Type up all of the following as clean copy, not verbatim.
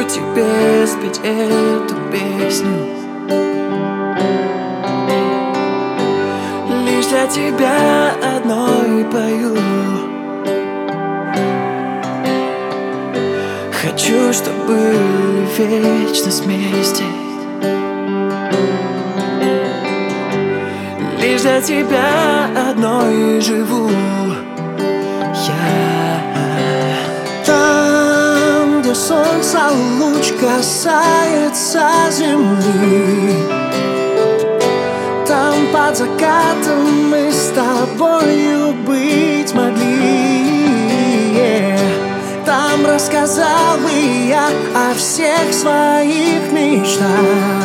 тебе спеть эту песню. Лишь для тебя одной пою. Хочу, чтобы были вечность вместе. Лишь для тебя одной живу я. Там, где солнца луч касается земли, там под закатом мы с тобою быть могли. Там рассказал бы я о всех своих мечтах,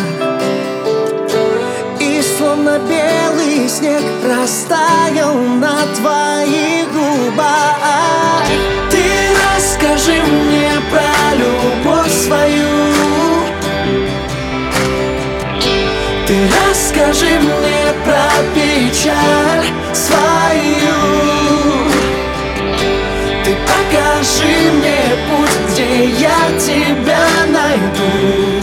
и словно белый снег растаял на твоих губах. Ты расскажи мне про любовь свою. Ты расскажи мне про печаль свою. Ты покажи мне путь, где я тебя найду.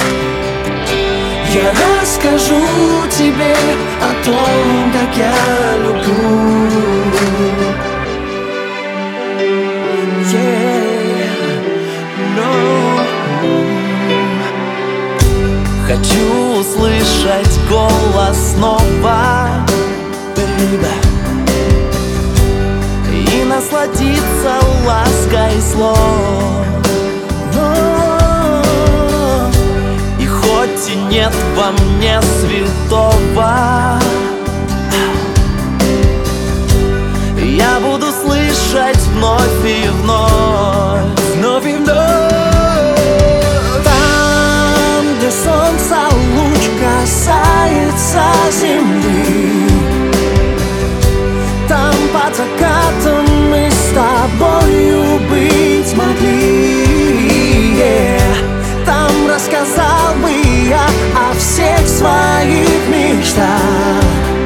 Я расскажу тебе о том, как я люблю. Хочу услышать голос снова, baby, и насладиться лаской слов. И хоть и нет во мне святого, я буду слышать вновь и вновь, вновь и вновь. Там, где солнца луч касается земли, там под закатом мы с тобою быть могли. Там рассказал бы я о всех своих мечтах,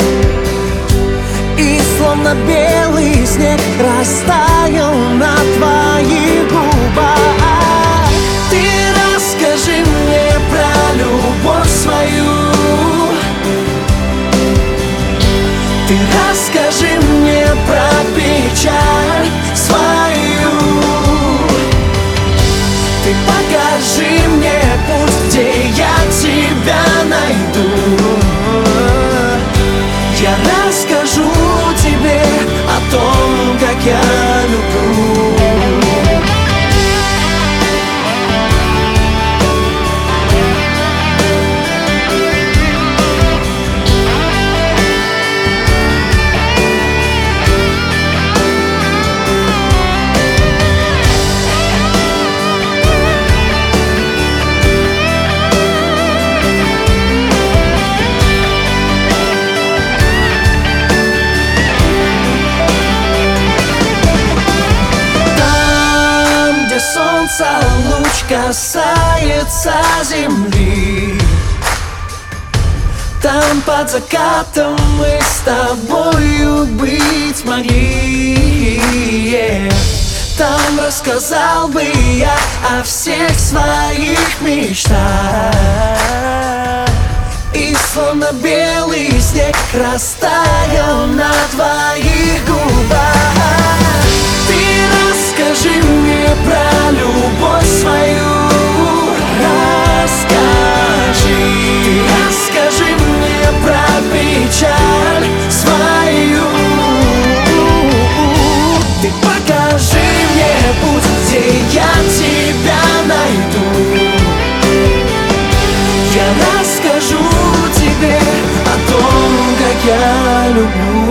и словно белый снег растаял на твоих губах. Ты расскажи мне про любовь свою. Ты расскажи мне про печаль свою. Ты покажи мне путь, где я тебя найду. Я расскажу тебе о том, как я люблю. Солнца луч касается земли, там под закатом мы с тобою быть могли. Там рассказал бы я о всех своих мечтах, и словно белый снег растаял на твоих губах. Ты расскажи мне про любовь свою. Расскажи. Ты расскажи мне про печаль свою. Ты покажи мне путь, где я тебя найду. Я расскажу тебе о том, как я люблю.